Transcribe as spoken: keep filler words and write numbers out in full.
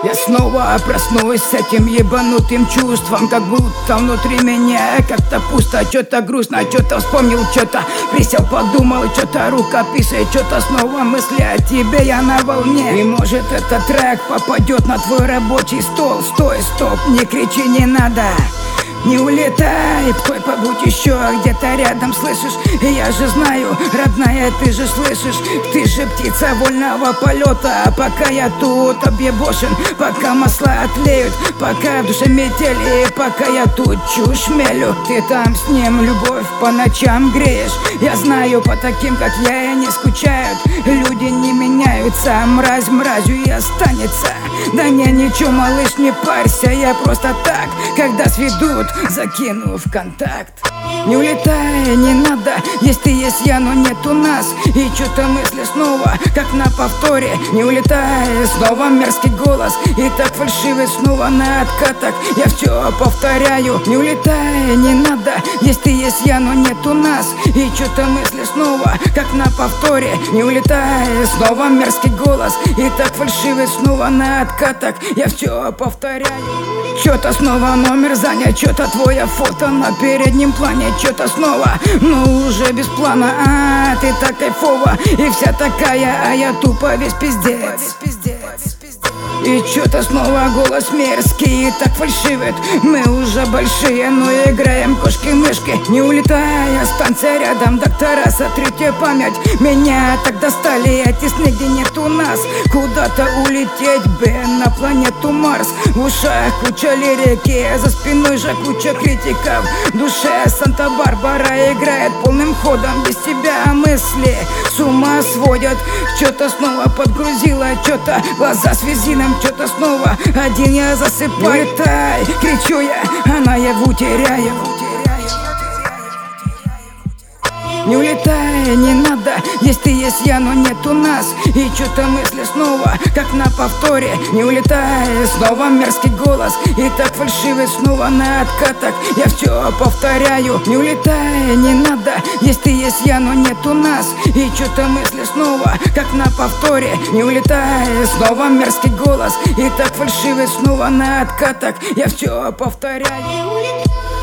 Я снова проснулась с этим ебанутым чувством, как будто внутри меня как-то пусто, что-то грустно, что-то вспомнил, что-то присел, подумал, что-то рука писает, что-то снова мысли о тебе, я на волне. И может этот трек попадет на твой рабочий стол. Стой, стоп, не кричи, не надо, не улетай, стой, побудь еще где-то рядом, слышишь? И я же знаю, родная, ты же слышишь, ты же птица вольного полета. А пока я тут объебошен, пока масла отлеют, пока в душе метели, пока я тут чушь мелю, ты там с ним любовь по ночам греешь. Я знаю, по таким, как я, и не скучают, люди не меняются, мразь мразью и останется. Да не, ничего, малыш, не парься, я просто так, когда сведут, закину в контакт. Не улетай, не надо, есть ты, есть я, но нет у нас. И что-то мысли снова, как на повторе. Не улетай, снова мерзкий голос, и так фальшивый снова на откатах. Я все повторяю, не улетай, не надо, есть ты, есть я, но нет у нас. И что-то мысли снова, как на повторе. Не улетай, снова мерзкий голос, и так фальшивый снова на откатах. Я все повторяю. Что-то снова номер занят, что-то твое фото на переднем плане, что-то снова, но уже без плана. А, ты так кайфова и вся такая, а я тупо весь пиздец. И что-то снова голос мерзкий и так фальшивит. Мы уже большие, но играем кошки-мышки. Не улетай, останься рядом, доктора, сотрите память. Меня так достали эти сны, где нет у нас. Куда-то улететь бы на планету Марс. В ушах куча лирики, за спиной же куча критиков. В душе Санта-Барбара играет полным ходом. Без тебя мысли с ума сводят. Что-то снова подгрузила, что-то глаза с визином, что-то снова один я засыпаю. Улетай, кричу я, а наяву теряю. Не улетай, не надо, есть ты, есть я, но нет у нас. И что-то мысли снова, как на повторе. Не улетай, снова мерзкий голос, и так фальшивый снова на откатах. Я все повторяю, не улетай, не надо, есть ты, есть я, но нет у нас. И что-то мысли снова, как на повторе. Не улетай, снова мерзкий голос, и так фальшивый снова на откатах. Я все повторяю.